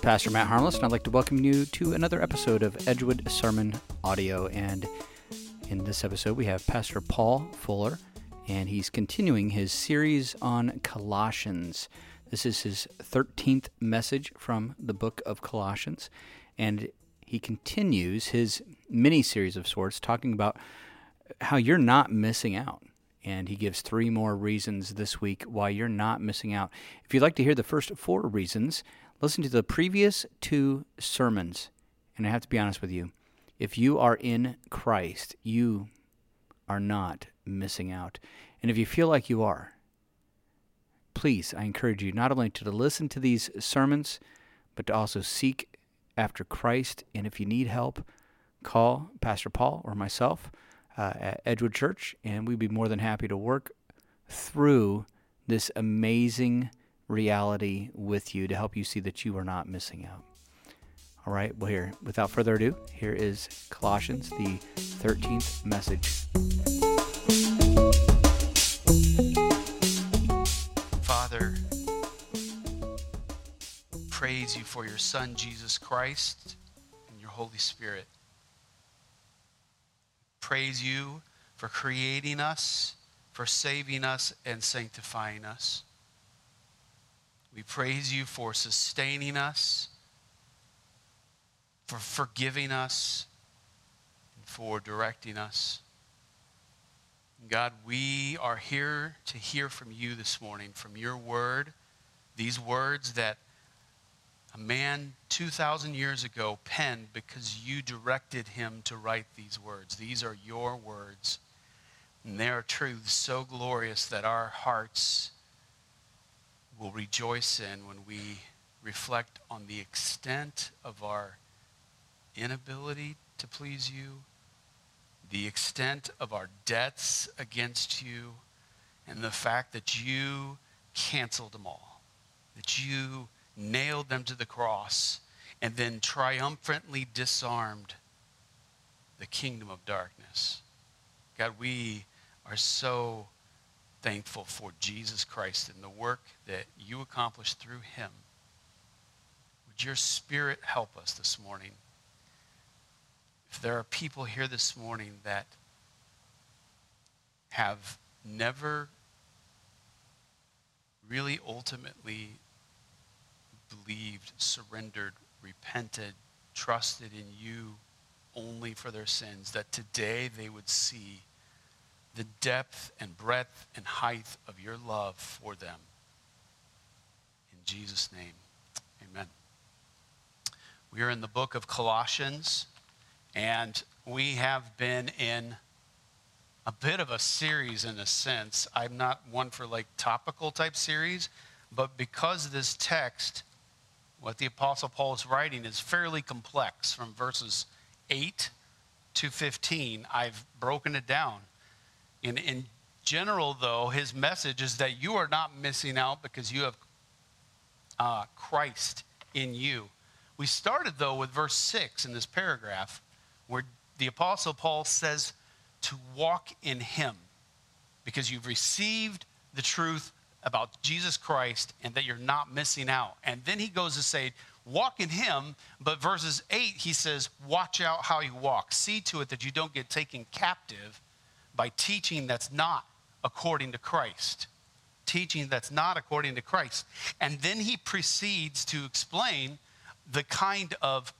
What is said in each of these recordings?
Pastor Matt Harmless, and I'd like to welcome you to another episode of Edgewood Sermon Audio. And in this episode, we have Pastor Paul Fuller, and he's continuing his series on Colossians. This is his 13th message from the book of Colossians, and he continues his mini-series of sorts, talking about how you're not missing out. And he gives 3 more reasons this week why you're not missing out. If you'd like to hear the first 4 reasons, listen to the previous 2 sermons. And I have to be honest with you, if you are in Christ, you are not missing out. And if you feel like you are, please, I encourage you not only to listen to these sermons, but to also seek after Christ. And if you need help, call Pastor Paul or myself at Edgewood Church, and we'd be more than happy to work through this amazing reality with you to help you see that you are not missing out. All right, well, here, without further ado, here is Colossians, the 13th message. Father, praise you for your Son, Jesus Christ, and your Holy Spirit. Praise you for creating us, for saving us, and sanctifying us. We praise you for sustaining us, for forgiving us, and for directing us. God, we are here to hear from you this morning, from your word, these words that a man 2,000 years ago penned because you directed him to write these words. These are your words, and they are truths so glorious that our hearts will rejoice in when we reflect on the extent of our inability to please you, the extent of our debts against you, and the fact that you canceled them all, that you nailed them to the cross, and then triumphantly disarmed the kingdom of darkness. God, we are so thankful for Jesus Christ and the work that you accomplished through him. Would your Spirit help us this morning? If there are people here this morning that have never really ultimately believed, surrendered, repented, trusted in you only for their sins, that today they would see the depth and breadth and height of your love for them. In Jesus' name, amen. We are in the book of Colossians, and we have been in a bit of a series in a sense. I'm not one for like topical type series, but because this text, what the Apostle Paul is writing, is fairly complex from verses 8 to 15. I've broken it down. In general, though, his message is that you are not missing out because you have Christ in you. We started, though, with verse 6 in this paragraph, where the Apostle Paul says to walk in him because you've received the truth about Jesus Christ and that you're not missing out. And then he goes to say, walk in him, but verses 8, he says, watch out how you walk. See to it that you don't get taken captive by teaching that's not according to Christ. Teaching that's not according to Christ. And then he proceeds to explain the kind of,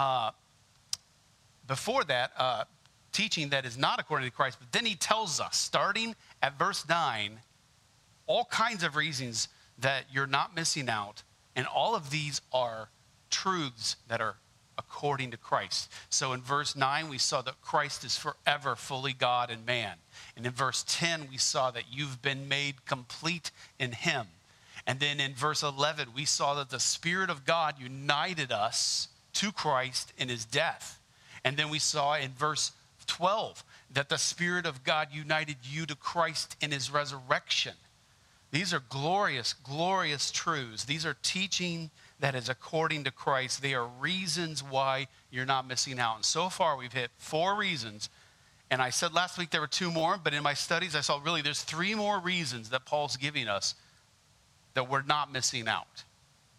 before that, teaching that is not according to Christ. But then he tells us, starting at verse 9, all kinds of reasons that you're not missing out. And all of these are truths that are according to Christ. So in verse 9, we saw that Christ is forever fully God and man. And in verse 10, we saw that you've been made complete in him. And then in verse 11, we saw that the Spirit of God united us to Christ in his death. And then we saw in verse 12 that the Spirit of God united you to Christ in his resurrection. These are glorious, glorious truths. These are teaching that is according to Christ. They are reasons why you're not missing out. And so far, we've hit 4 reasons. And I said last week there were 2 more, but in my studies, I saw really there's 3 more reasons that Paul's giving us that we're not missing out.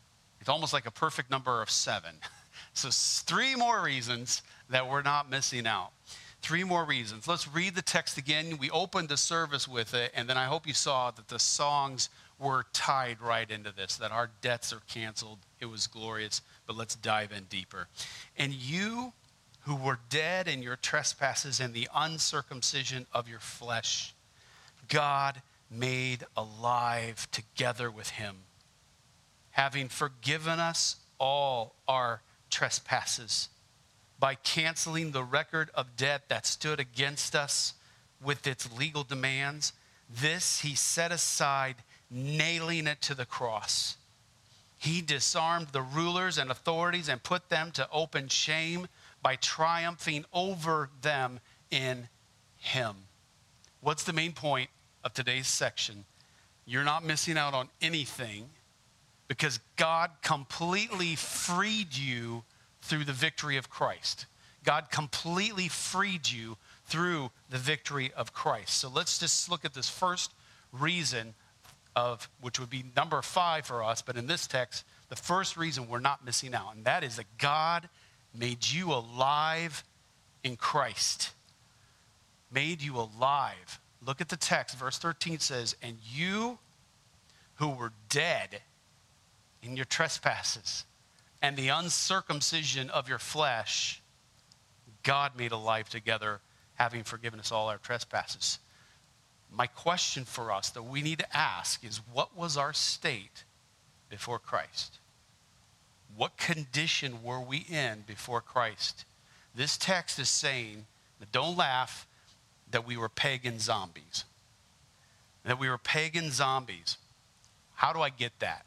It's almost like a perfect number of 7. So 3 more reasons that we're not missing out. 3 more reasons. Let's read the text again. We opened the service with it, and then I hope you saw that the songs were tied right into this, that our debts are canceled. It was glorious, but let's dive in deeper. And you who were dead in your trespasses and the uncircumcision of your flesh, God made alive together with him, having forgiven us all our trespasses by canceling the record of debt that stood against us with its legal demands. This he set aside, nailing it to the cross. He disarmed the rulers and authorities and put them to open shame by triumphing over them in him. What's the main point of today's section? You're not missing out on anything because God completely freed you through the victory of Christ. God completely freed you through the victory of Christ. So let's just look at this first reason of, which would be number 5 for us, but in this text, the first reason we're not missing out, and that is that God made you alive in Christ. Made you alive. Look at the text. Verse 13 says, and you who were dead in your trespasses and the uncircumcision of your flesh, God made alive together, having forgiven us all our trespasses. My question for us that we need to ask is, what was our state before Christ? What condition were we in before Christ? This text is saying, but don't laugh, that we were pagan zombies. That we were pagan zombies. How do I get that?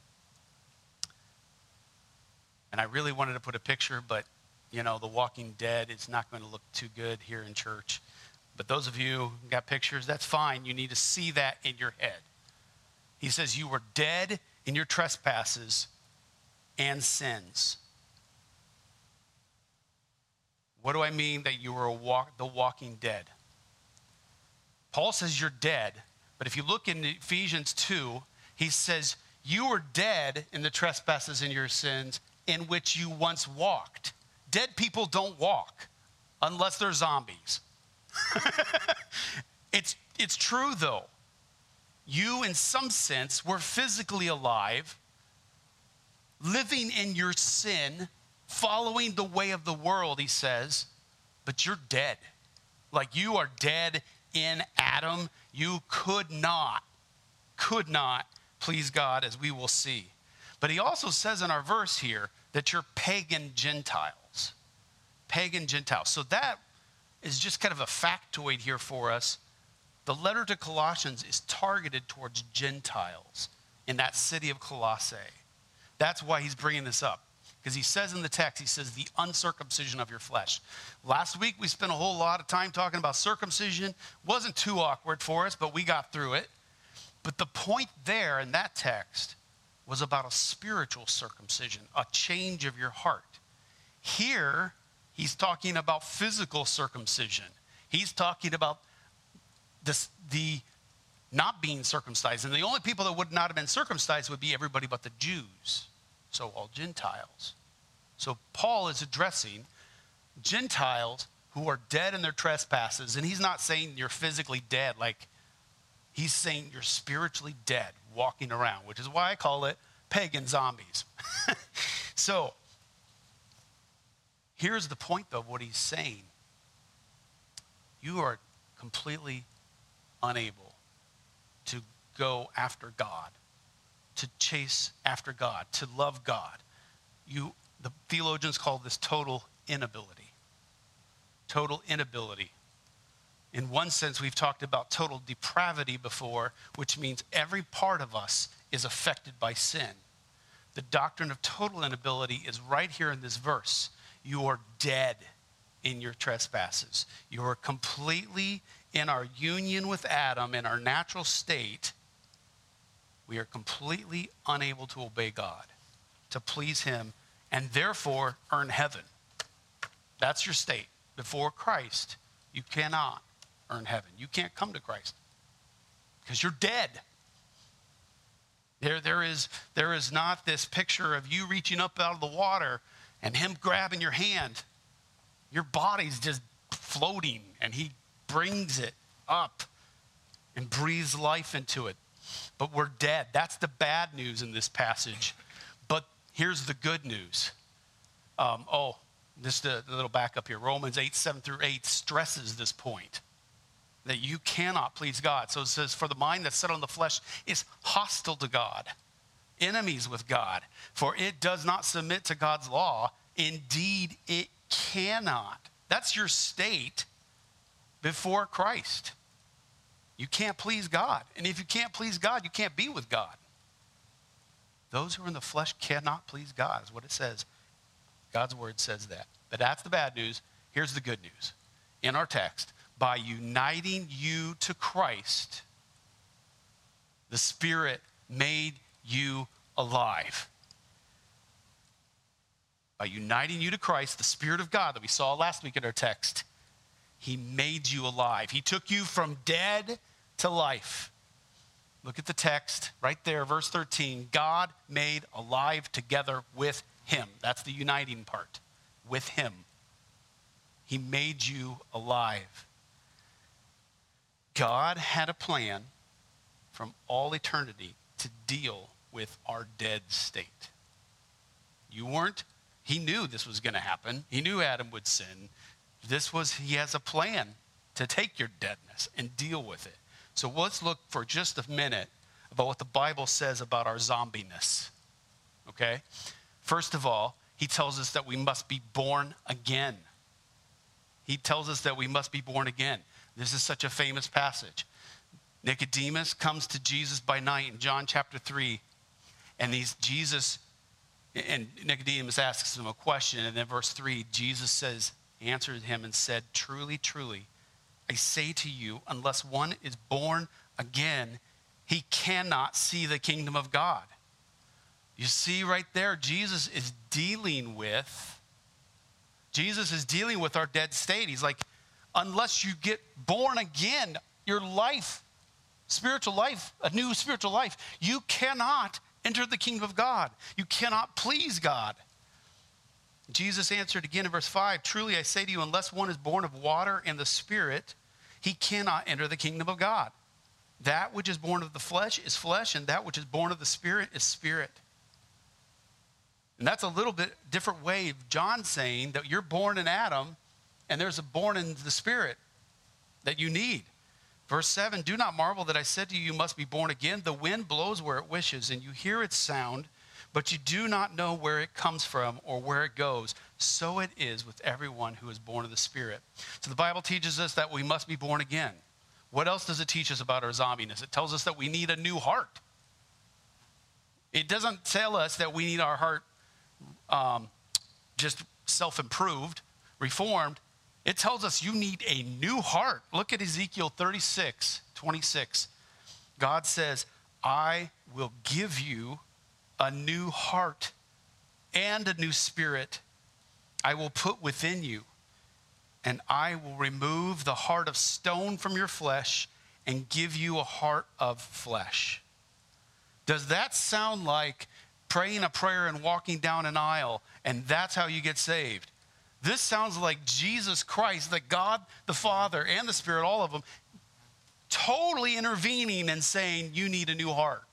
And I really wanted to put a picture, but The Walking Dead is not going to look too good here in church. But those of you who got pictures, that's fine. You need to see that in your head. He says you were dead in your trespasses and sins. What do I mean that you were the walking dead? Paul says you're dead, but if you look in Ephesians 2, he says you were dead in the trespasses and your sins in which you once walked. Dead people don't walk unless they're zombies. It's true though. You, in some sense, were physically alive, living in your sin, following the way of the world, he says, but you're dead. Like you are dead in Adam. You could not please God, as we will see. But he also says in our verse here that you're pagan Gentiles. Pagan Gentiles. So that is just kind of a factoid here for us. The letter to Colossians is targeted towards Gentiles in that city of Colossae. That's why he's bringing this up. Because he says in the text, he says, the uncircumcision of your flesh. Last week, we spent a whole lot of time talking about circumcision. Wasn't too awkward for us, but we got through it. But the point there in that text was about a spiritual circumcision, a change of your heart. Here, he's talking about physical circumcision. He's talking about the not being circumcised. And the only people that would not have been circumcised would be everybody but the Jews. So all Gentiles. So Paul is addressing Gentiles who are dead in their trespasses. And he's not saying you're physically dead. Like, he's saying you're spiritually dead, walking around, which is why I call it pagan zombies. So here's the point, though, of what he's saying. You are completely unable to go after God, to chase after God, to love God. The theologians call this total inability. Total inability. In one sense, we've talked about total depravity before, which means every part of us is affected by sin. The doctrine of total inability is right here in this verse. You are dead in your trespasses. You are completely in our union with Adam, in our natural state. We are completely unable to obey God, to please him, and therefore earn heaven. That's your state. Before Christ, you cannot earn heaven. You can't come to Christ because you're dead. There is not this picture of you reaching up out of the water and him grabbing your hand. Your body's just floating, and he brings it up and breathes life into it. But we're dead. That's the bad news in this passage. But here's the good news. Just a little backup here. Romans 8:7-8 stresses this point, that you cannot please God. So it says, for the mind that's set on the flesh is hostile to God, enemies with God, for it does not submit to God's law. Indeed, it cannot. That's your state before Christ. You can't please God. And if you can't please God, you can't be with God. Those who are in the flesh cannot please God, is what it says. God's word says that. But that's the bad news. Here's the good news. In our text, by uniting you to Christ, the Spirit made you alive. By uniting you to Christ, the Spirit of God that we saw last week in our text, he made you alive. He took you from dead to life. Look at the text right there, verse 13. God made alive together with him. That's the uniting part. With him. He made you alive. God had a plan from all eternity to deal with our dead state. He knew this was going to happen. He knew Adam would sin. He has a plan to take your deadness and deal with it. So let's look for just a minute about what the Bible says about our zombiness. Okay? First of all, he tells us that we must be born again. He tells us that we must be born again. This is such a famous passage. Nicodemus comes to Jesus by night in John chapter 3, and Nicodemus asks him a question, and then verse 3, Jesus answered him and said, truly, truly, I say to you, unless one is born again, he cannot see the kingdom of God. You see right there, Jesus is dealing with our dead state. He's like, unless you get born again, your life, spiritual life, a new spiritual life, you cannot enter the kingdom of God. You cannot please God. Jesus answered again in verse 5, truly I say to you, unless one is born of water and the Spirit, he cannot enter the kingdom of God. That which is born of the flesh is flesh, and that which is born of the Spirit is spirit. And that's a little bit different way of John saying that you're born in Adam, and there's a born in the Spirit that you need. Verse 7, do not marvel that I said to you, you must be born again. The wind blows where it wishes, and you hear its sound, but you do not know where it comes from or where it goes. So it is with everyone who is born of the Spirit. So the Bible teaches us that we must be born again. What else does it teach us about our zombiness? It tells us that we need a new heart. It doesn't tell us that we need our heart just self-improved, reformed. It tells us you need a new heart. Look at Ezekiel 36:26. God says, I will give you a new heart and a new spirit I will put within you, and I will remove the heart of stone from your flesh and give you a heart of flesh. Does that sound like praying a prayer and walking down an aisle, and that's how you get saved? This sounds like Jesus Christ, that God the Father and the Spirit, all of them, totally intervening and saying, you need a new heart.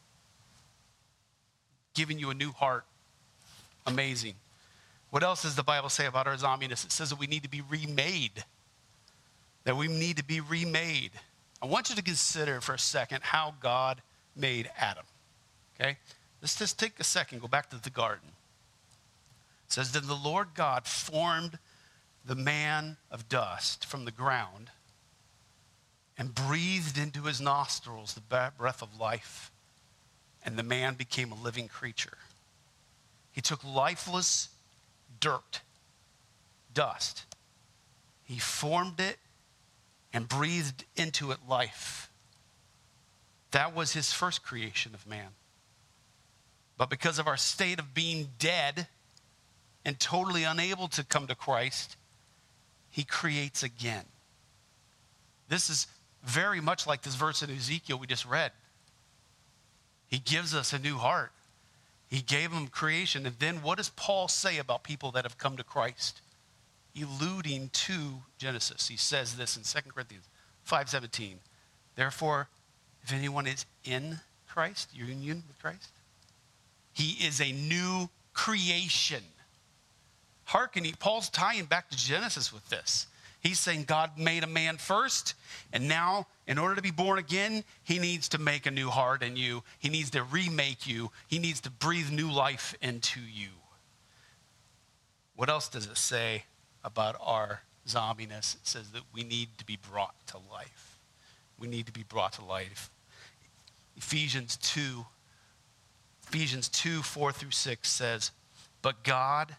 Giving you a new heart. Amazing. What else does the Bible say about our zombiness? It says that we need to be remade. That we need to be remade. I want you to consider for a second how God made Adam. Okay? Let's just take a second, go back to the garden. It says, then the Lord God formed the man of dust from the ground and breathed into his nostrils the breath of life, and the man became a living creature. He took lifeless dirt, dust. He formed it and breathed into it life. That was his first creation of man. But because of our state of being dead and totally unable to come to Christ, he creates again. This is very much like this verse in Ezekiel we just read. He gives us a new heart. He gave them creation. And then what does Paul say about people that have come to Christ? Alluding to Genesis. He says this in 2 Corinthians 5:17. Therefore, if anyone is in Christ, union with Christ, he is a new creation. Hearkening, Paul's tying back to Genesis with this. He's saying God made a man first, and now in order to be born again, he needs to make a new heart in you. He needs to remake you. He needs to breathe new life into you. What else does it say about our zombiness? It says that we need to be brought to life. We need to be brought to life. Ephesians 2, 4-6 says, But God,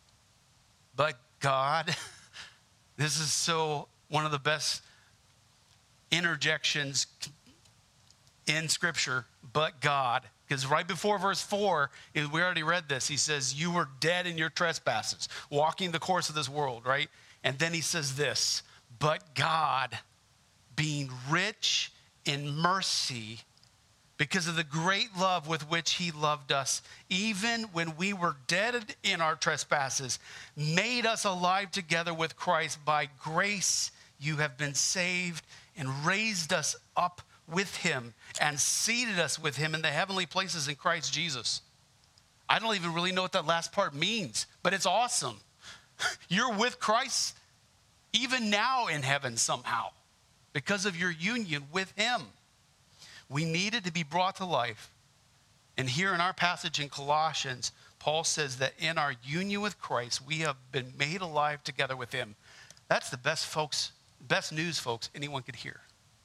this is so one of the best interjections in Scripture, but God. Because right before verse 4, we already read this. He says, you were dead in your trespasses, walking the course of this world, right? And then he says this, but God, being rich in mercy, because of the great love with which he loved us, even when we were dead in our trespasses, made us alive together with Christ. By grace you have been saved, and raised us up with him and seated us with him in the heavenly places in Christ Jesus. I don't even really know what that last part means, but it's awesome. You're with Christ even now in heaven somehow because of your union with him. We needed to be brought to life. And here in our passage in Colossians, Paul says that in our union with Christ, we have been made alive together with him. That's the best news, folks, anyone could hear.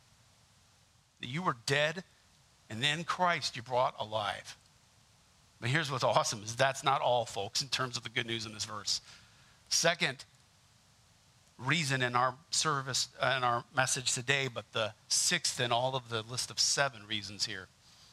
That you were dead, and in Christ you're brought alive. But here's what's awesome is that's not all, folks, in terms of the good news in this verse. Second reason in our service, in our message today, but the sixth in all of the list of 7 reasons here,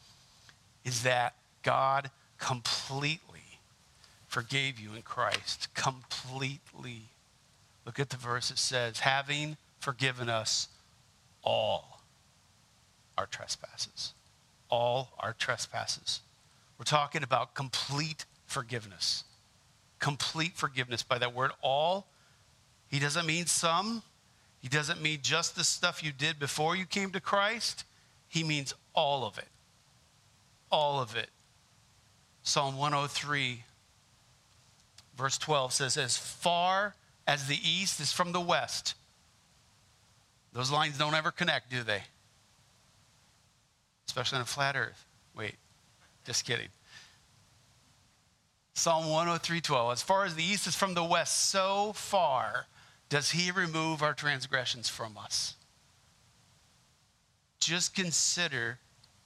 is that God completely forgave you in Christ. Completely. Look at the verse. It says, having forgiven us all our trespasses. All our trespasses. We're talking about complete forgiveness. Complete forgiveness. By that word all, he doesn't mean some. He doesn't mean just the stuff you did before you came to Christ. He means all of it. All of it. Psalm 103, verse 12 says, as far as the east is from the west. Those lines don't ever connect, do they? Especially on a flat earth. Wait, just kidding. Psalm 103:12. As far as the east is from the west, so far does he remove our transgressions from us. Just consider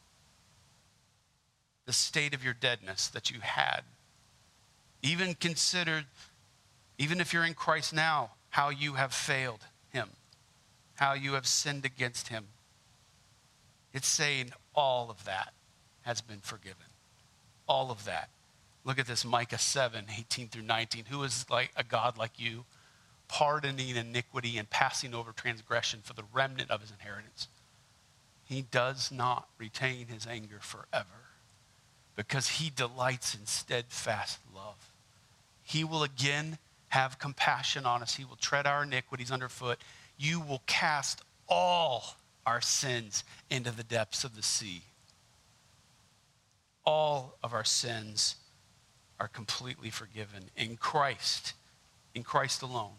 the state of your deadness that you had. Even consider, even if you're in Christ now, how you have failed him, how you have sinned against him. It's saying all of that has been forgiven. All of that. Look at this, Micah 7:18-19. Who is like a God like you, pardoning iniquity and passing over transgression for the remnant of his inheritance? He does not retain his anger forever because he delights in steadfast love. He will again have compassion on us. He will tread our iniquities underfoot. You will cast all our sins into the depths of the sea. All of our sins are completely forgiven in Christ alone.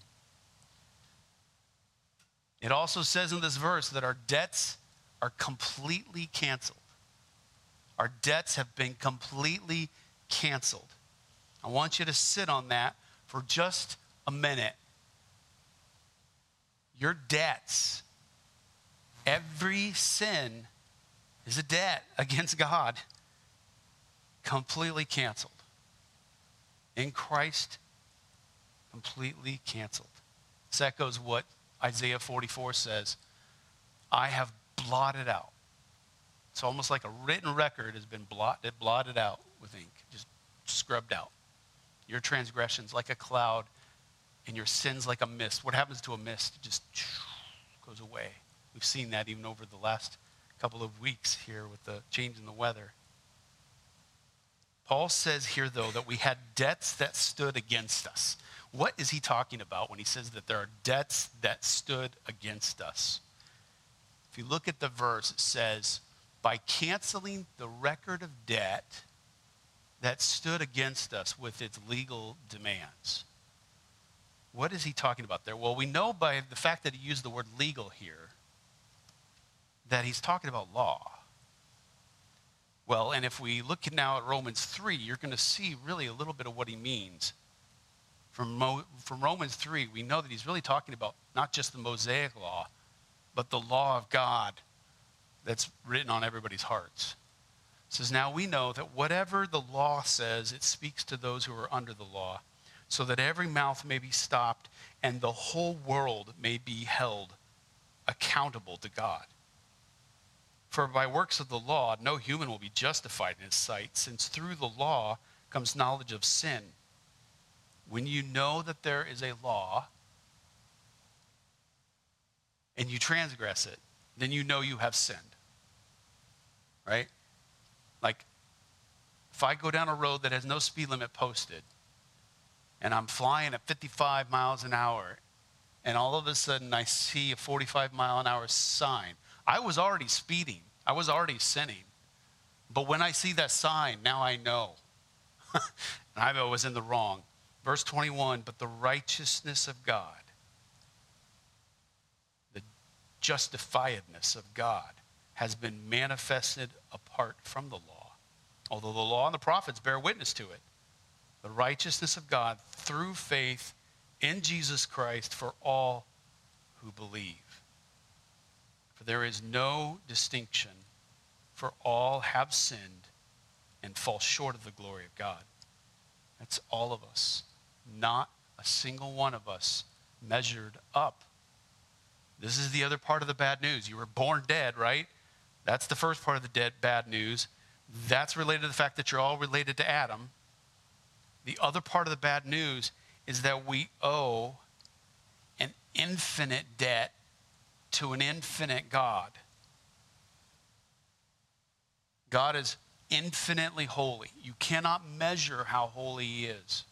It also says in this verse that our debts are completely canceled. Our debts have been completely canceled. I want you to sit on that for just a minute. Your debts, every sin is a debt against God, completely canceled. In Christ, completely canceled. This echoes what Isaiah 44 says. I have blotted out. It's almost like a written record has been blotted out with ink, just scrubbed out. Your transgressions like a cloud and your sins like a mist. What happens to a mist? It just goes away. We've seen that even over the last couple of weeks here with the change in the weather. Paul says here, though, that we had debts that stood against us. What is he talking about when he says that there are debts that stood against us? If you look at the verse, it says, by canceling the record of debt that stood against us with its legal demands. What is he talking about there? Well, we know by the fact that he used the word legal here that he's talking about law. Well, and if we look now at Romans 3, you're going to see really a little bit of what he means. From Romans 3, we know that he's really talking about not just the Mosaic law, but the law of God that's written on everybody's hearts. It says, now we know that whatever the law says, it speaks to those who are under the law, so that every mouth may be stopped and the whole world may be held accountable to God. For by works of the law, no human will be justified in his sight, since through the law comes knowledge of sin. When you know that there is a law and you transgress it, then you know you have sinned. Right? Like, if I go down a road that has no speed limit posted, and I'm flying at 55 miles an hour, and all of a sudden I see a 45 mile an hour sign, I was already speeding. I was already sinning. But when I see that sign, now I know. And I was in the wrong. Verse 21, but the righteousness of God, the justifiedness of God, has been manifested apart from the law. Although the law and the prophets bear witness to it. The righteousness of God through faith in Jesus Christ for all who believe. For there is no distinction, for all have sinned and fall short of the glory of God. That's all of us. Not a single one of us measured up. This is the other part of the bad news. You were born dead, right? That's the first part of the bad news. That's related to the fact that you're all related to Adam. The other part of the bad news is that we owe an infinite debt to an infinite God. God is infinitely holy. You cannot measure how holy he is.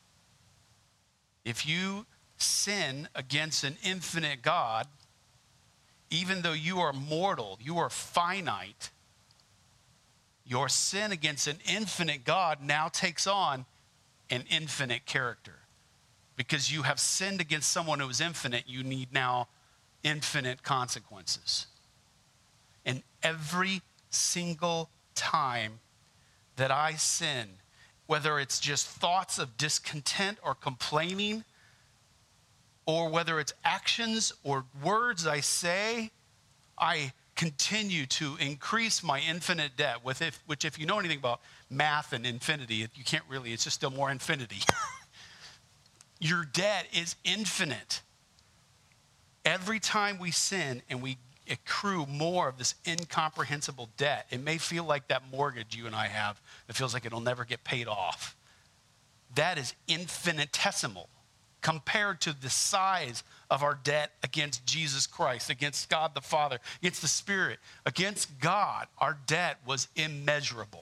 If you sin against an infinite God, even though you are mortal, you are finite, your sin against an infinite God now takes on an infinite character. Because you have sinned against someone who is infinite, you need now infinite consequences. And every single time that I sin, whether it's just thoughts of discontent or complaining, or whether it's actions or words I say, I continue to increase my infinite debt, which if you know anything about math and infinity, you can't really, it's just still more infinity. Your debt is infinite. Every time we sin and we accrue more of this incomprehensible debt, it may feel like that mortgage you and I have that feels like it'll never get paid off. That is infinitesimal compared to the size of our debt against Jesus Christ, against God the Father, against the Spirit. Against God, our debt was immeasurable.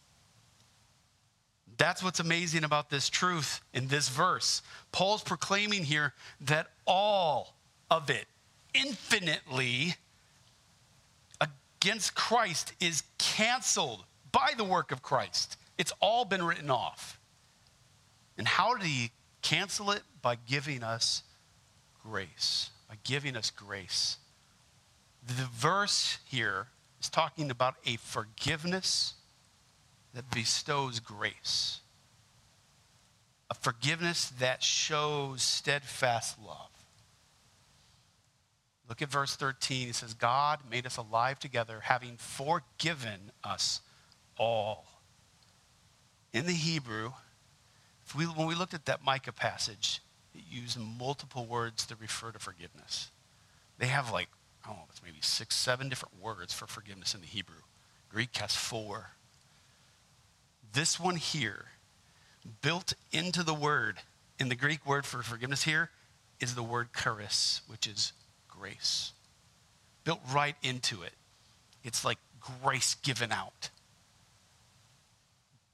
That's what's amazing about this truth in this verse. Paul's proclaiming here that all of it, infinitely against Christ, is canceled by the work of Christ. It's all been written off. And how did he cancel it? By giving us grace. By giving us grace. The verse here is talking about a forgiveness that bestows grace. A forgiveness that shows steadfast love. Look at verse 13. It says, God made us alive together, having forgiven us all. In the Hebrew, when we looked at that Micah passage, it used multiple words to refer to forgiveness. They have like, I don't know, it's maybe 6, 7 different words for forgiveness in the Hebrew. Greek has 4. This one here, built into the word, in the Greek word for forgiveness here, is the word charis, which is grace. Built right into it. It's like grace given out.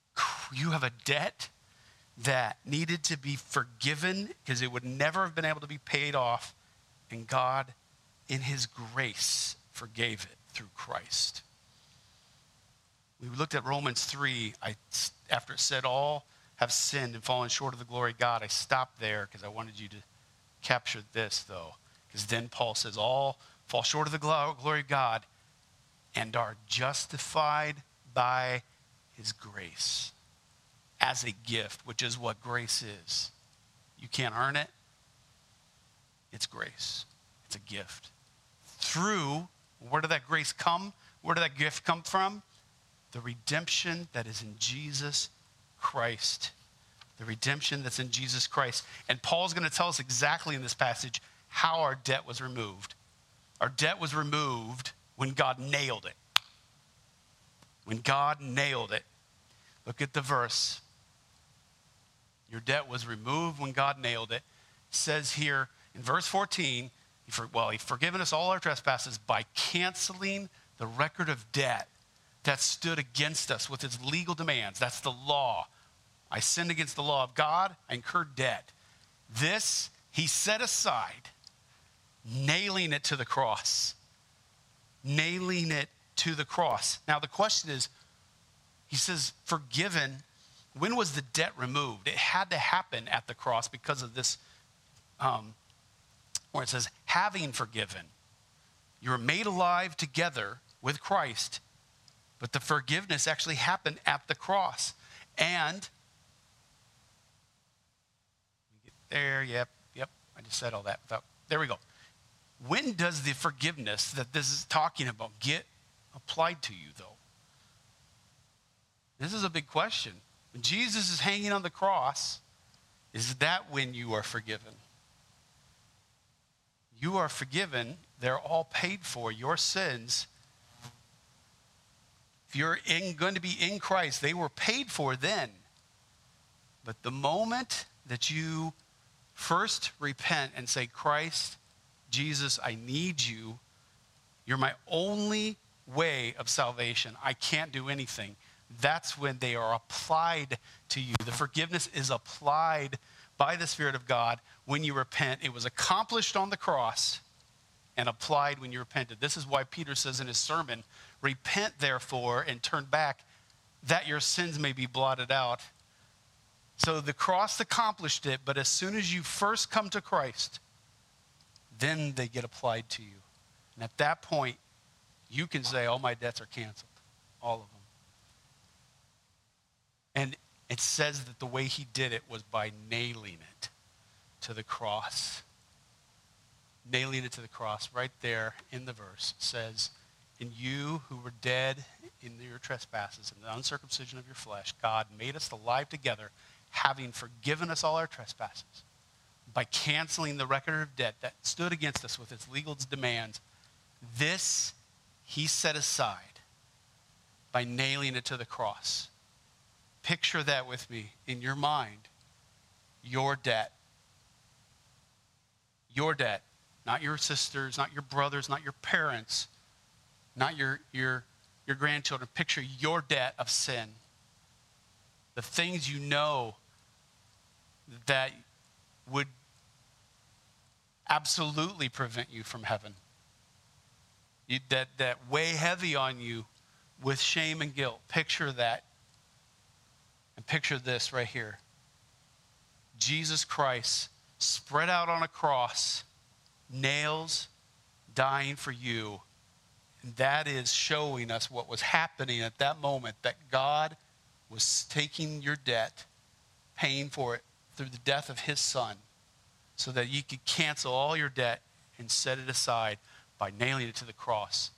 You have a debt that needed to be forgiven because it would never have been able to be paid off. And God, in his grace, forgave it through Christ. We looked at Romans 3. After it said all have sinned and fallen short of the glory of God, I stopped there because I wanted you to capture this, though. Because then Paul says all fall short of the glory of God and are justified by his grace as a gift, which is what grace is. You can't earn it. It's grace. It's a gift. Through, where did that grace come? Where did that gift come from? The redemption that is in Jesus Christ. The redemption that's in Jesus Christ. And Paul's going to tell us exactly in this passage how our debt was removed. Our debt was removed when God nailed it. When God nailed it. Look at the verse. Your debt was removed when God nailed it. It says here in verse 14, he's forgiven us all our trespasses by canceling the record of debt that stood against us with its legal demands. That's the law. I sinned against the law of God. I incurred debt. This he set aside, nailing it to the cross. Nailing it to the cross. Now the question is, he says, forgiven. When was the debt removed? It had to happen at the cross because of this, where it says, having forgiven. You were made alive together with Christ, but the forgiveness actually happened at the cross. And, there, yep, I just said all that. There we go. When does the forgiveness that this is talking about get applied to you, though? This is a big question. When Jesus is hanging on the cross, is that when you are forgiven? You are forgiven. They're all paid for. Your sins, if you're going to be in Christ, they were paid for then. But the moment that you first repent and say, Christ, Jesus, I need you. You're my only way of salvation. I can't do anything. That's when they are applied to you. The forgiveness is applied by the Spirit of God when you repent. It was accomplished on the cross and applied when you repented. This is why Peter says in his sermon, repent therefore and turn back that your sins may be blotted out. So the cross accomplished it, but as soon as you first come to Christ, then they get applied to you. And at that point, you can say, all my debts are canceled, all of them. And it says that the way he did it was by nailing it to the cross. Nailing it to the cross right there in the verse says, and you who were dead in your trespasses and the uncircumcision of your flesh, God made us alive together, having forgiven us all our trespasses by canceling the record of debt that stood against us with its legal demands. This he set aside by nailing it to the cross. Picture that with me in your mind. Your debt. Your debt. Not your sisters, not your brothers, not your parents, not your grandchildren. Picture your debt of sin. The things you know that would absolutely prevent you from heaven. That weigh heavy on you with shame and guilt. Picture that. And picture this right here. Jesus Christ spread out on a cross, nails, dying for you. And that is showing us what was happening at that moment, that God was taking your debt, paying for it through the death of his son, so that you could cancel all your debt and set it aside by nailing it to the cross.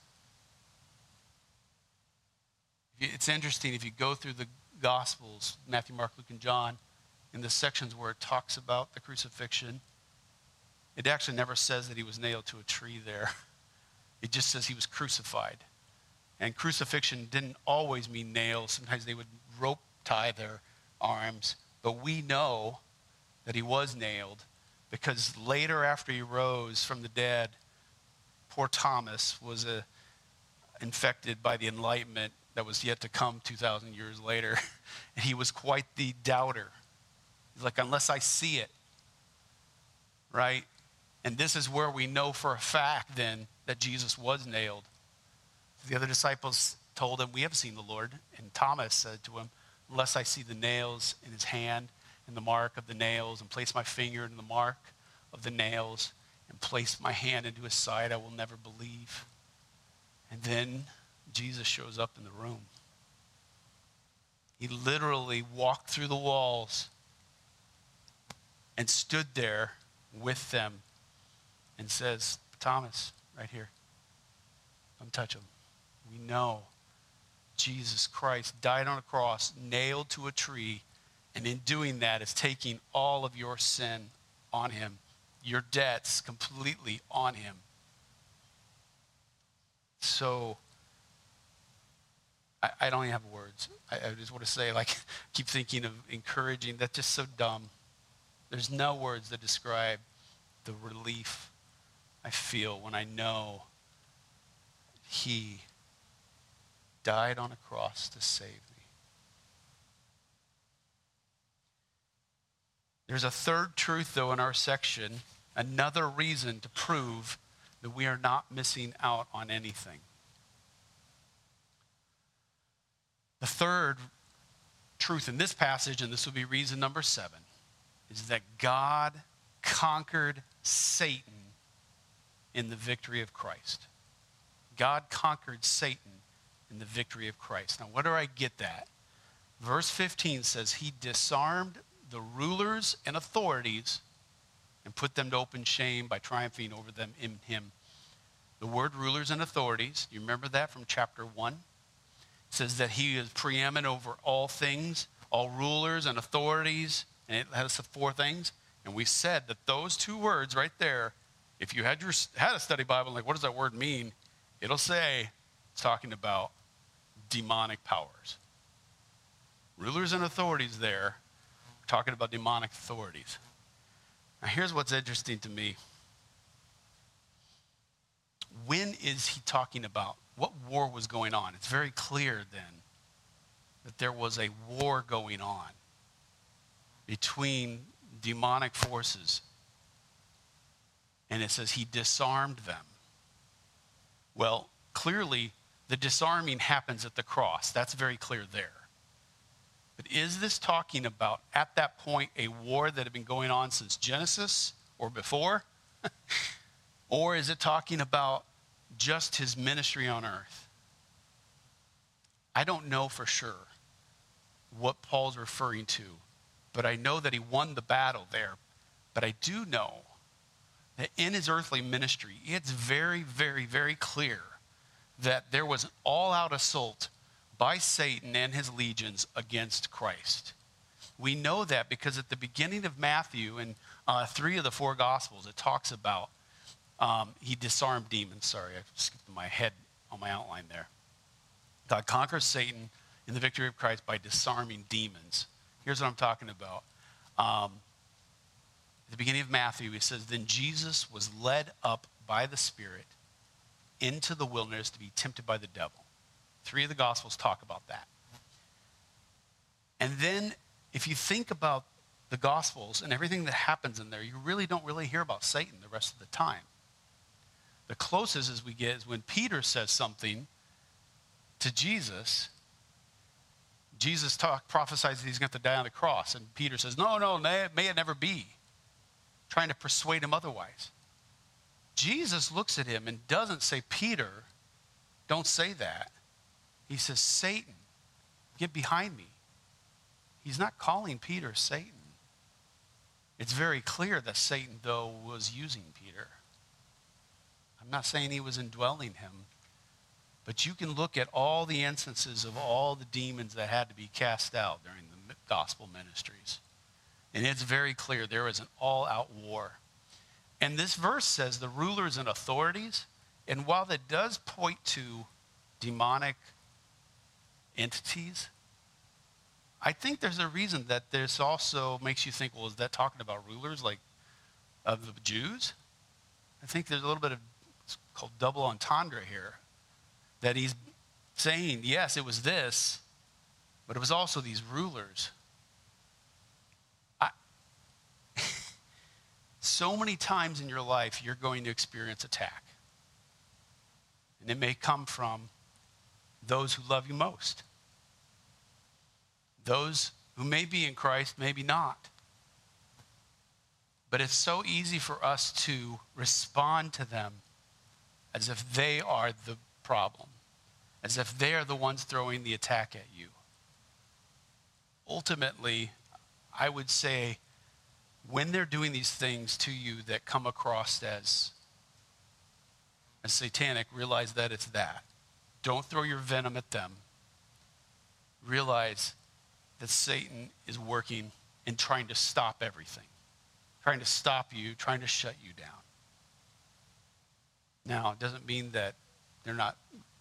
It's interesting, if you go through the Gospels, Matthew, Mark, Luke, and John, in the sections where it talks about the crucifixion, it actually never says that he was nailed to a tree there. It just says he was crucified. And crucifixion didn't always mean nails. Sometimes they would rope tie their arms. But we know that he was nailed because later, after he rose from the dead, poor Thomas was infected by the Enlightenment that was yet to come 2,000 years later. And he was quite the doubter. He's like, unless I see it, right? And this is where we know for a fact then that Jesus was nailed. The other disciples told him, we have seen the Lord. And Thomas said to him, unless I see the nails in his hand and the mark of the nails, and place my finger in the mark of the nails and place my hand into his side, I will never believe. And then Jesus shows up in the room. He literally walked through the walls and stood there with them and says, Thomas, right here, come touch him. We know Jesus Christ died on a cross, nailed to a tree, and in doing that is taking all of your sin on him, your debts completely on him. So I don't even have words. I just want to say, like, keep thinking of encouraging. That's just so dumb. There's no words that describe the relief I feel when I know he died on a cross to save me. There's a third truth, though, in our section, another reason to prove that we are not missing out on anything. The third truth in this passage, and this will be reason number 7, is that God conquered Satan in the victory of Christ. God conquered Satan in the victory of Christ. Now, where do I get that? Verse 15 says he disarmed the rulers and authorities and put them to open shame by triumphing over them in him. The word rulers and authorities, you remember that from chapter 1? It says that he is preeminent over all things, all rulers and authorities, and it has 4 things. And we said that those 2 words right there, if you had a study Bible, like, what does that word mean? It'll say it's talking about demonic powers. Rulers and authorities there, talking about demonic authorities. Now, here's what's interesting to me. When is he talking about? What war was going on? It's very clear then that there was a war going on between demonic forces. And it says he disarmed them. Well, clearly, the disarming happens at the cross. That's very clear there. But is this talking about, at that point, a war that had been going on since Genesis or before? Or is it talking about just his ministry on earth? I don't know for sure what Paul's referring to, but I know that he won the battle there. But I do know that in his earthly ministry, it's very, very, very clear that there was an all-out assault by Satan and his legions against Christ. We know that because at the beginning of Matthew, in 3 of the 4 Gospels, it talks about he disarmed demons. Sorry, I skipped my head on my outline there. God conquers Satan in the victory of Christ by disarming demons. Here's what I'm talking about. At the beginning of Matthew, it says, then Jesus was led up by the Spirit into the wilderness to be tempted by the devil. 3 of the Gospels talk about that. And then if you think about the Gospels and everything that happens in there, you really don't hear about Satan the rest of the time. The closest as we get is when Peter says something to Jesus. Jesus prophesies that he's going to die on the cross. And Peter says, no, may it never be. Trying to persuade him otherwise. Jesus looks at him and doesn't say, Peter, don't say that. He says, Satan, get behind me. He's not calling Peter Satan. It's very clear that Satan, though, was using Peter. I'm not saying he was indwelling him, but you can look at all the instances of all the demons that had to be cast out during the gospel ministries. And it's very clear there was an all-out war. And this verse says the rulers and authorities, and while that does point to demonic entities, I think there's a reason that this also makes you think, well, is that talking about rulers like of the Jews? I think there's a little bit of, it's called double entendre here, that he's saying, yes, it was this, but it was also these rulers. So many times in your life, you're going to experience attack. And it may come from those who love you most. Those who may be in Christ, maybe not. But it's so easy for us to respond to them as if they are the problem, as if they are the ones throwing the attack at you. Ultimately, I would say, when they're doing these things to you that come across as satanic, realize that it's that. Don't throw your venom at them. Realize that Satan is working and trying to stop everything, trying to stop you, trying to shut you down. Now, it doesn't mean that they're not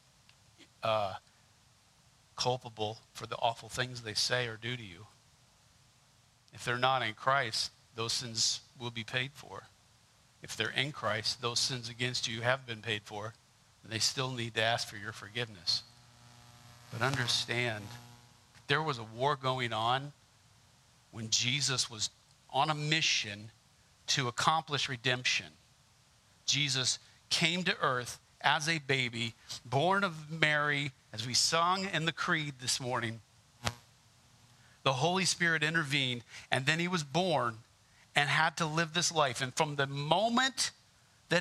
culpable for the awful things they say or do to you. If they're not in Christ, those sins will be paid for. If they're in Christ, those sins against you have been paid for, and they still need to ask for your forgiveness. But understand, there was a war going on when Jesus was on a mission to accomplish redemption. Jesus came to earth as a baby, born of Mary, as we sung in the creed this morning. The Holy Spirit intervened, and then he was born and had to live this life. And from the moment that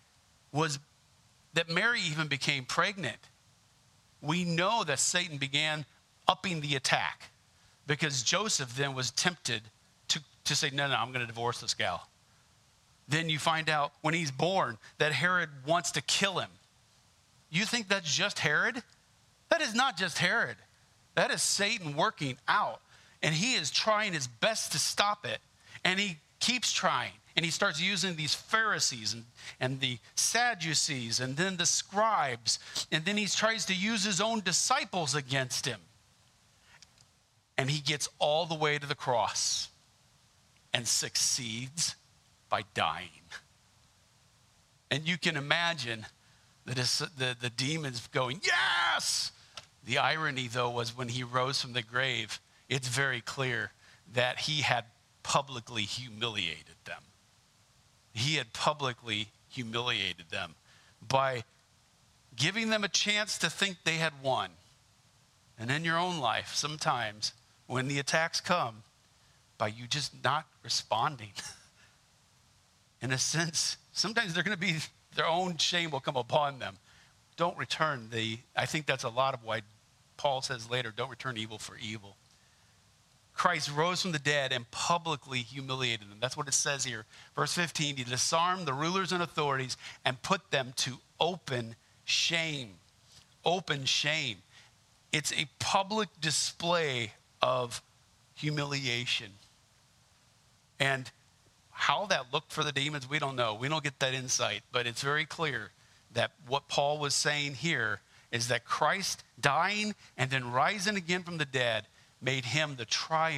Mary even became pregnant, we know that Satan began upping the attack, because Joseph then was tempted to say, no, I'm going to divorce this gal. Then you find out when he's born that Herod wants to kill him. You think that's just Herod? That is not just Herod. That is Satan working out. And he is trying his best to stop it. And he keeps trying. And he starts using these Pharisees and the Sadducees and then the scribes. And then he tries to use his own disciples against him. And he gets all the way to the cross and succeeds by dying. And you can imagine the demons going, yes! The irony, though, was when he rose from the grave, it's very clear that he had publicly humiliated them. He had publicly humiliated them by giving them a chance to think they had won. And in your own life, sometimes when the attacks come, by you just not responding, in a sense, sometimes they're going to be, their own shame will come upon them. Don't return I think that's a lot of why Paul says later, don't return evil for evil. Christ rose from the dead and publicly humiliated them. That's what it says here. Verse 15, he disarmed the rulers and authorities and put them to open shame. Open shame. It's a public display of humiliation. And how that looked for the demons, we don't know. We don't get that insight, but it's very clear that what Paul was saying here is that Christ dying and then rising again from the dead made him the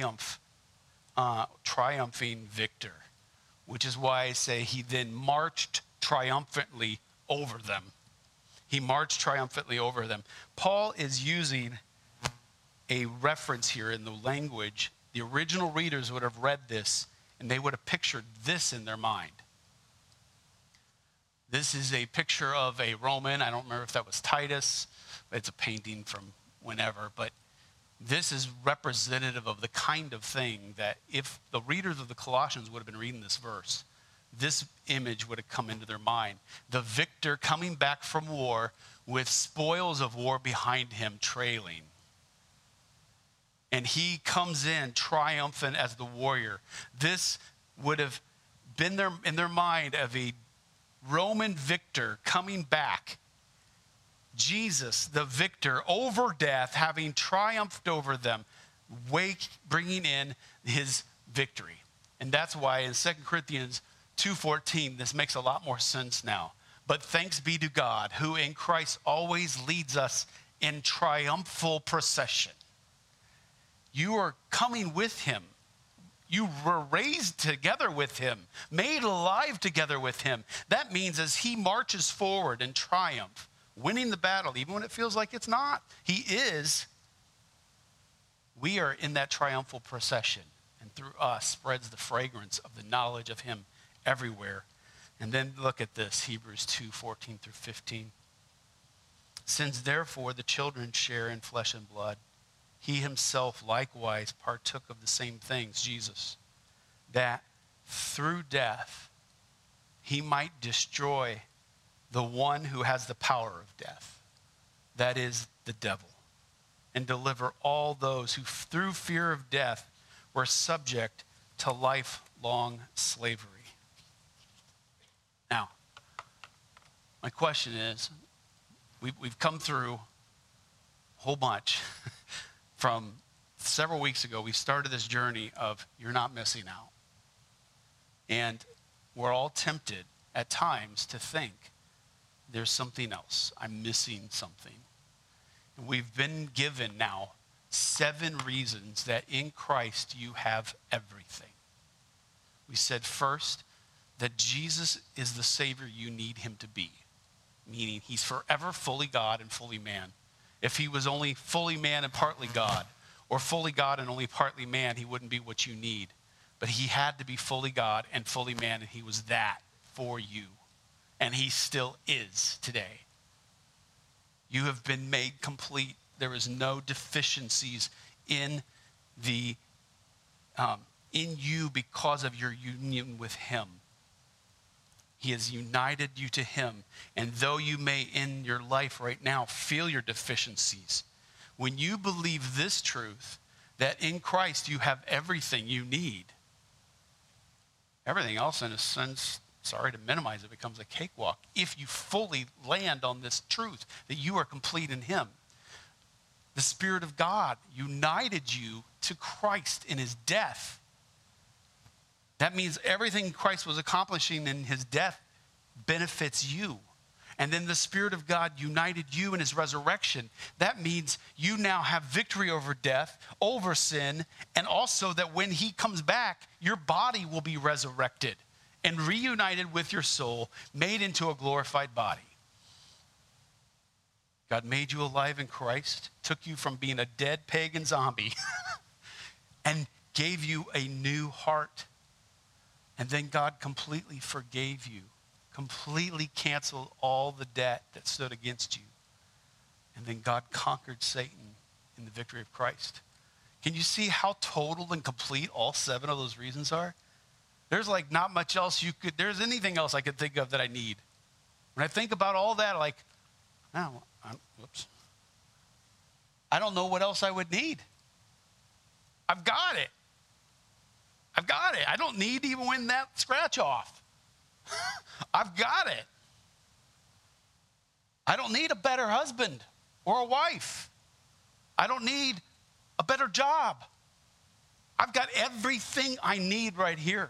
triumphing victor, which is why I say he then marched triumphantly over them. He marched triumphantly over them. Paul is using a reference here in the language. The original readers would have read this, and they would have pictured this in their mind. This is a picture of a Roman. I don't remember if that was Titus. It's a painting from whenever, but this is representative of the kind of thing that if the readers of the Colossians would have been reading this verse, this image would have come into their mind. The victor coming back from war with spoils of war behind him trailing. And he comes in triumphant as the warrior. This would have been in their mind of a Roman victor coming back. Jesus, the victor over death, having triumphed over them, bringing in his victory. And that's why in 2 Corinthians 2:14, this makes a lot more sense now. But thanks be to God, who in Christ always leads us in triumphal procession. You are coming with him. You were raised together with him, made alive together with him. That means as he marches forward in triumph, winning the battle, even when it feels like it's not. He is. We are in that triumphal procession, and through us spreads the fragrance of the knowledge of him everywhere. And then look at this, Hebrews 2:14 through 15. Since therefore the children share in flesh and blood, he himself likewise partook of the same things, Jesus, that through death he might destroy the one who has the power of death, that is the devil, and deliver all those who through fear of death were subject to lifelong slavery. Now, my question is, we've come through a whole bunch. From several weeks ago, we started this journey of you're not missing out. And we're all tempted at times to think there's something else. I'm missing something. And we've been given now 7 reasons that in Christ you have everything. We said first that Jesus is the Savior you need him to be, meaning he's forever fully God and fully man. If he was only fully man and partly God, or fully God and only partly man, he wouldn't be what you need. But he had to be fully God and fully man, and he was that for you. And he still is today. You have been made complete. There is no deficiencies in you because of your union with him. He has united you to him. And though you may in your life right now feel your deficiencies, when you believe this truth, that in Christ you have everything you need, everything else in a sense, sorry to minimize it, becomes a cakewalk. If you fully land on this truth that you are complete in him, the Spirit of God united you to Christ in his death. That means everything Christ was accomplishing in his death benefits you. And then the Spirit of God united you in his resurrection. That means you now have victory over death, over sin, and also that when he comes back, your body will be resurrected and reunited with your soul, made into a glorified body. God made you alive in Christ, took you from being a dead pagan zombie, and gave you a new heart. And then God completely forgave you, completely canceled all the debt that stood against you. And then God conquered Satan in the victory of Christ. Can you see how total and complete all 7 of those reasons are? There's like not much else there's anything else I could think of that I need. When I think about all that, like, whoops. I don't know what else I would need. I've got it. I've got it. I don't need to even win that scratch off. I've got it. I don't need a better husband or a wife. I don't need a better job. I've got everything I need right here.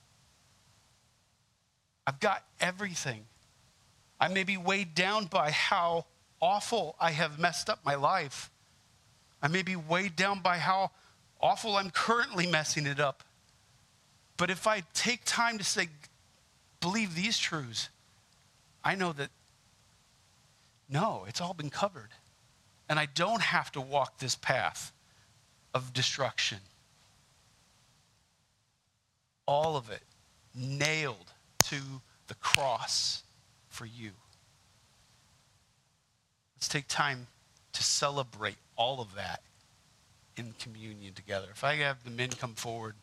I've got everything. I may be weighed down by how awful I have messed up my life. I may be weighed down by how awful I'm currently messing it up. But if I take time to say, believe these truths, I know that, no, it's all been covered. And I don't have to walk this path of destruction. All of it nailed to the cross for you. Let's take time to celebrate all of that in communion together. If I have the men come forward.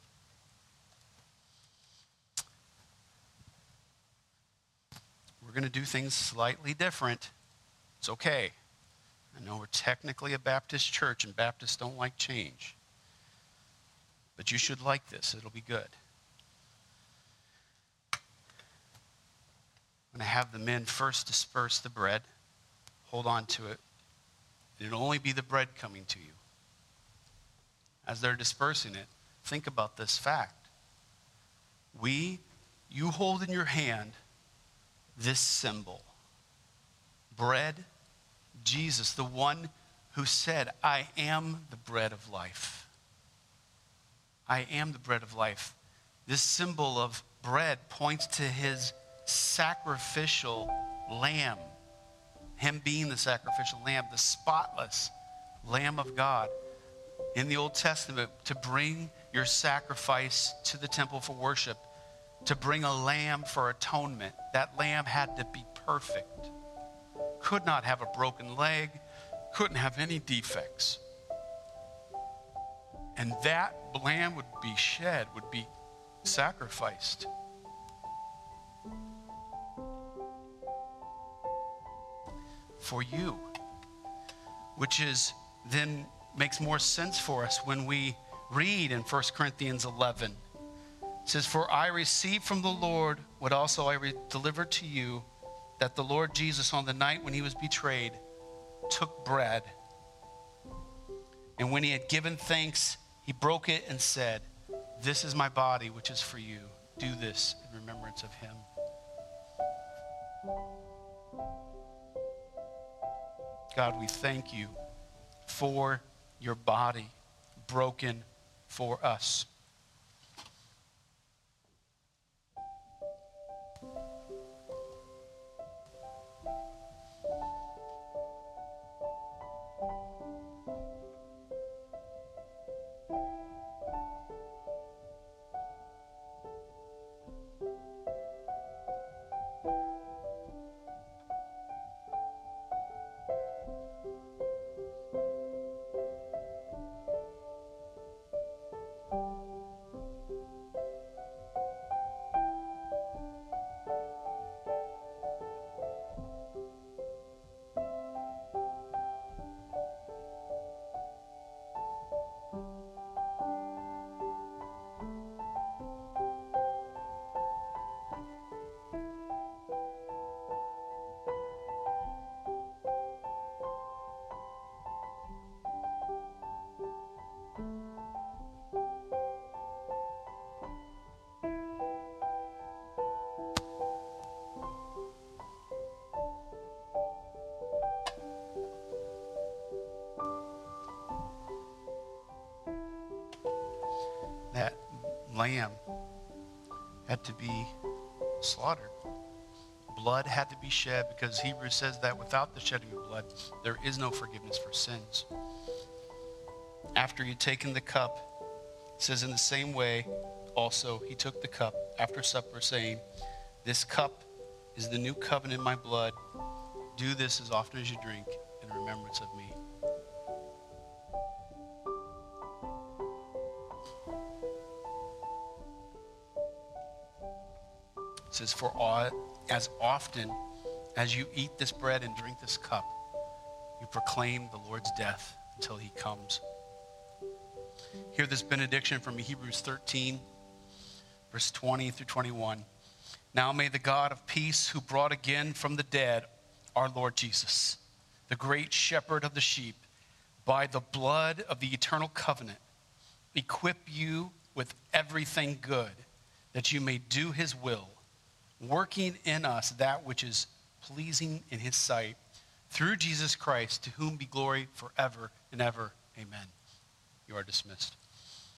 We're going to do things slightly different. It's okay. I know we're technically a Baptist church and Baptists don't like change. But you should like this. It'll be good. I'm going to have the men first disperse the bread. Hold on to it. It'll only be the bread coming to you. As they're dispersing it, think about this fact. You hold in your hand this symbol. Bread, Jesus, the one who said, I am the bread of life. I am the bread of life. This symbol of bread points to his sacrificial lamb, him being the sacrificial lamb, the spotless Lamb of God. In the Old Testament, to bring your sacrifice to the temple for worship, to bring a lamb for atonement, that lamb had to be perfect. Could not have a broken leg, couldn't have any defects. And that lamb would be shed, would be sacrificed. For you, which is then makes more sense for us when we read in 1 Corinthians 11. It says, "For I received from the Lord what also I delivered to you, that the Lord Jesus on the night when he was betrayed took bread. And when he had given thanks, he broke it and said, 'This is my body, which is for you. Do this in remembrance of him.'" God, we thank you for your body broken for us. That lamb had to be slaughtered. Blood had to be shed, because Hebrews says that without the shedding of blood, there is no forgiveness for sins. After he had taken the cup, it says, in the same way, also he took the cup after supper, saying, "This cup is the new covenant in my blood. Do this as often as you drink in remembrance of me." It says, "For as often as you eat this bread and drink this cup, you proclaim the Lord's death until he comes." Hear this benediction from Hebrews 13, verse 20 through 21. "Now may the God of peace, who brought again from the dead our Lord Jesus, the great shepherd of the sheep, by the blood of the eternal covenant, equip you with everything good, that you may do his will, working in us that which is pleasing in his sight, through Jesus Christ, to whom be glory forever and ever. Amen." You are dismissed.